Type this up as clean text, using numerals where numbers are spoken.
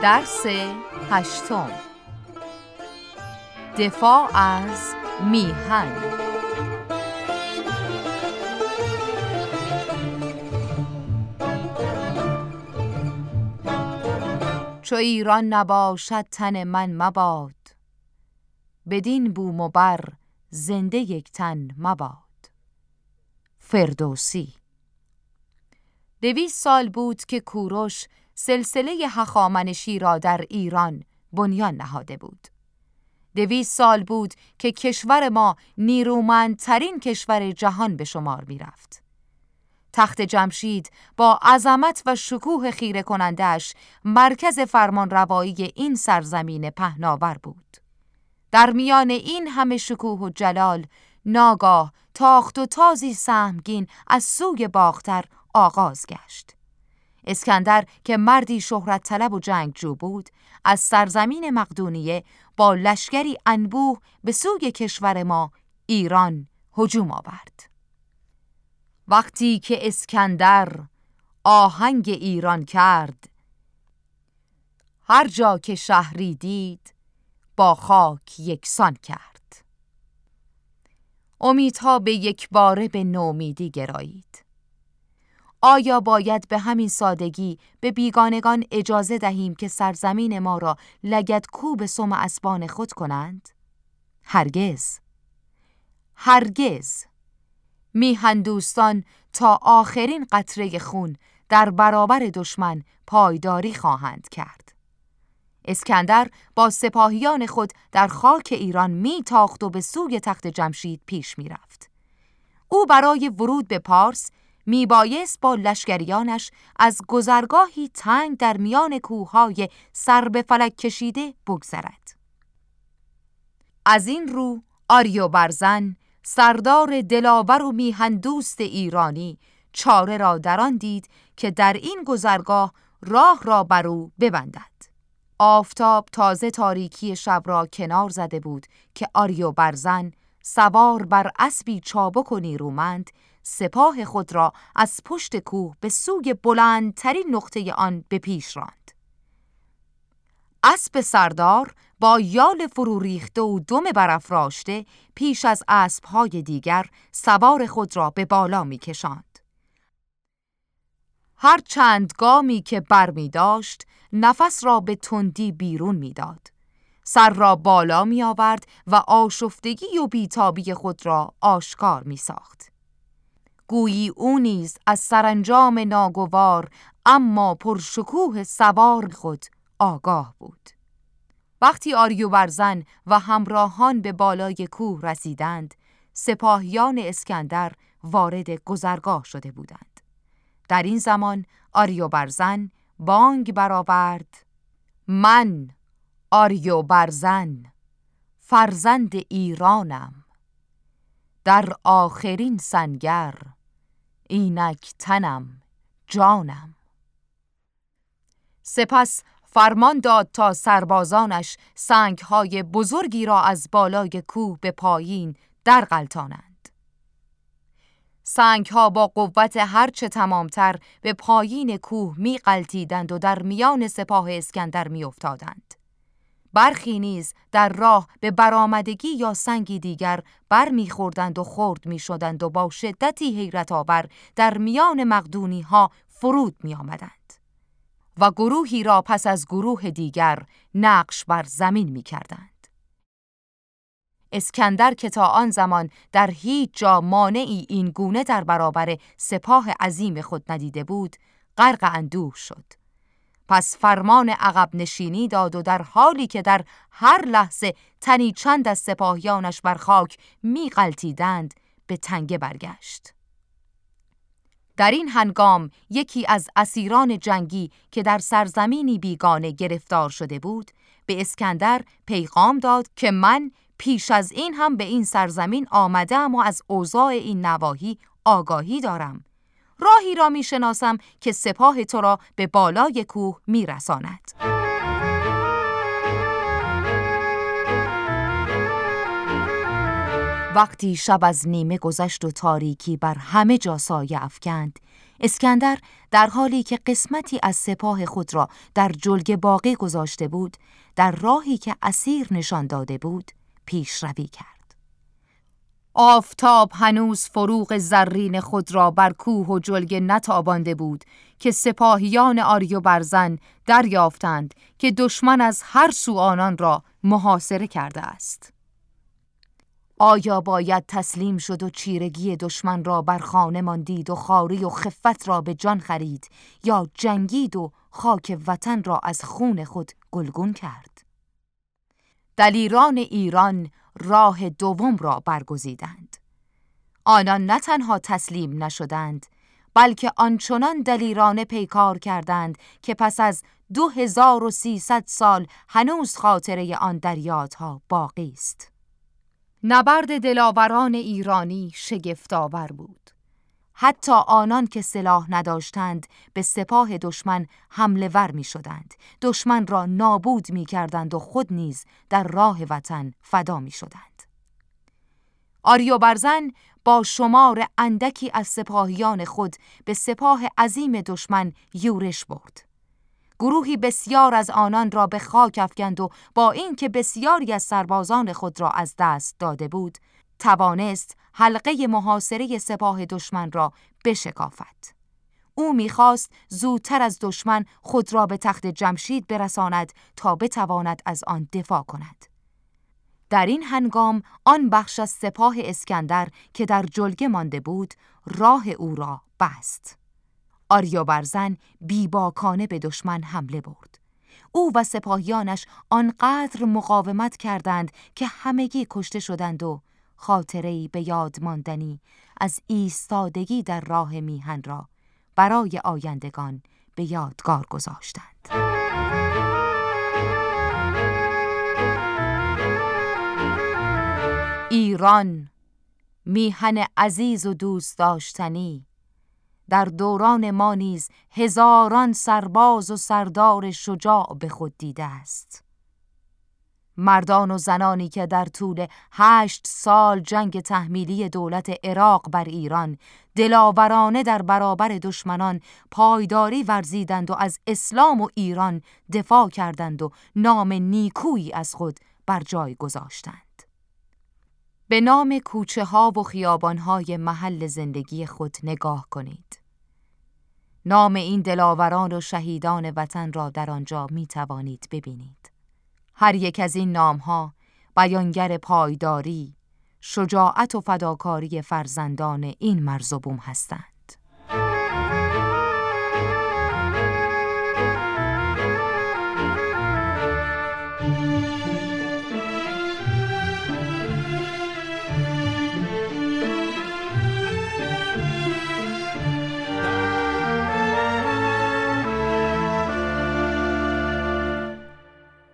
درس 8. دفاع از میهن. چو ایران نباشد تن من مباد، بدین بوم و بر زنده یک تن مباد. فردوسی. 200 سال بود که کوروش سلسله هخامنشی را در ایران بنیان نهاده بود. 200 سال بود که کشور ما نیرومندترین کشور جهان به شمار می رفت. تخت جمشید با عظمت و شکوه خیره کنندش مرکز فرمان روایی این سرزمین پهناور بود. در میان این همه شکوه و جلال ناگاه تاخت و تازی سهمگین از سوی باختر آغاز گشت. اسکندر که مردی شهرت طلب و جنگجو بود، از سرزمین مقدونیه با لشکری انبوه به سوی کشور ما ایران هجوم آورد. وقتی که اسکندر آهنگ ایران کرد، هر جا که شهری دید با خاک یکسان کرد. امیدها به یک باره به نومیدی گرایید. آیا باید به همین سادگی به بیگانگان اجازه دهیم که سرزمین ما را لگدکوب سم اسبان خود کنند؟ هرگز. هرگز. میهن دوستان تا آخرین قطره خون در برابر دشمن پایداری خواهند کرد. اسکندر با سپاهیان خود در خاک ایران میتاخت و به سوی تخت جمشید پیش میرفت. او برای ورود به پارس میبایست با لشکریانش از گذرگاهی تنگ در میان کوههای سر به فلک کشیده بگذرد. از این رو آریوبرزن سردار دلاور و میهن دوست ایرانی چاره را در آن دید که در این گذرگاه راه را بر او ببندد. آفتاب تازه تاریکی شب را کنار زده بود که آریوبرزن سوار بر اسبی چابک و نیرومند سپاه خود را از پشت کوه به سوی بلندترین نقطه آن به پیش راند. اسب سردار با یال فرو ریخته و دم برافراشته پیش از اسب‌های دیگر سوار خود را به بالا می‌کشاند. هر چند گامی که برمی داشت نفس را به تندی بیرون می‌داد. سر را بالا می آورد و آشفتگی و بیتابی خود را آشکار می ساخت. گویی او نیز از سرانجام ناگوار اما پرشکوه سوار خود آگاه بود. وقتی آریوبرزن و همراهان به بالای کوه رسیدند، سپاهیان اسکندر وارد گذرگاه شده بودند. در این زمان آریوبرزن بانگ برآورد: من آریوبرزن فرزند ایرانم، در آخرین سنگر اینک تنم جانم. سپس فرمان داد تا سربازانش سنگ‌های بزرگی را از بالای کوه به پایین درغلطانند. سنگ‌ها با قوت هرچه تمامتر به پایین کوه می‌غلطیدند و در میان سپاه اسکندر می‌افتادند. برخی نیز در راه به برآمدگی یا سنگی دیگر بر می‌خوردند و خرد می‌شدند و با شدتی حیرت آور در میان مقدونی‌ها فرود می‌آمدند و گروهی را پس از گروه دیگر نقش بر زمین می‌کردند. اسکندر که تا آن زمان در هیچ جا مانعی این گونه در برابر سپاه عظیم خود ندیده بود، غرق اندوه شد. پس فرمان عقب نشینی داد و در حالی که در هر لحظه تنی چند از سپاهیانش بر خاک می‌غلطیدند به تنگه برگشت. در این هنگام یکی از اسیران جنگی که در سرزمینی بیگانه گرفتار شده بود به اسکندر پیغام داد که من پیش از این هم به این سرزمین آمدم و از اوضاع این نواحی آگاهی دارم. راهی را می شناسم که سپاه تو را به بالای کوه می رساند. وقتی شب از نیمه گذشت و تاریکی بر همه جا سایه افکند، اسکندر در حالی که قسمتی از سپاه خود را در جلگه باقی گذاشته بود، در راهی که اسیر نشان داده بود پیشروی کرد. آفتاب هنوز فروغ زرین خود را بر کوه و جلگه نتابانده بود که سپاهیان آریوبرزن دریافتند که دشمن از هر سو آنان را محاصره کرده است. آیا باید تسلیم شد و چیرگی دشمن را بر خانه ماندید و خواری و خفت را به جان خرید، یا جنگید و خاک وطن را از خون خود گلگون کرد؟ دلیران ایران راه دوم را برگزیدند. آنان نه تنها تسلیم نشدند، بلکه آنچنان دلیرانه پیکار کردند که پس از 2300 سال هنوز خاطره آن در یادها باقی است. نبرد دلاوران ایرانی شگفت‌آور بود. حتی آنان که سلاح نداشتند به سپاه دشمن حمله ور می شدند، دشمن را نابود می کردند و خود نیز در راه وطن فدا می شدند. آریوبرزن با شمار اندکی از سپاهیان خود به سپاه عظیم دشمن یورش برد. گروهی بسیار از آنان را به خاک افکند و با اینکه بسیاری از سربازان خود را از دست داده بود، توانست حلقه محاصره سپاه دشمن را بشکافد. او می‌خواست زودتر از دشمن خود را به تخت جمشید برساند تا بتواند از آن دفاع کند. در این هنگام آن بخش از سپاه اسکندر که در جلگه مانده بود راه او را بست. آریوبرزن بیباکانه به دشمن حمله برد. او و سپاهیانش آنقدر مقاومت کردند که همگی کشته شدند و خاطره‌ای به یاد ماندنی از ایستادگی در راه میهن را برای آیندگان به یادگار گذاشتند. ایران، میهن عزیز و دوست داشتنی، در دوران ما نیز هزاران سرباز و سردار شجاع به خود دیده است. مردان و زنانی که در طول 8 سال جنگ تحمیلی دولت عراق بر ایران دلاورانه در برابر دشمنان پایداری ورزیدند و از اسلام و ایران دفاع کردند و نام نیکویی از خود بر جای گذاشتند. به نام کوچه ها و خیابان های محل زندگی خود نگاه کنید. نام این دلاوران و شهیدان وطن را در آنجا می توانید ببینید. هر یک از این نام‌ها بیانگر پایداری، شجاعت و فداکاری فرزندان این مرز و بوم هستند.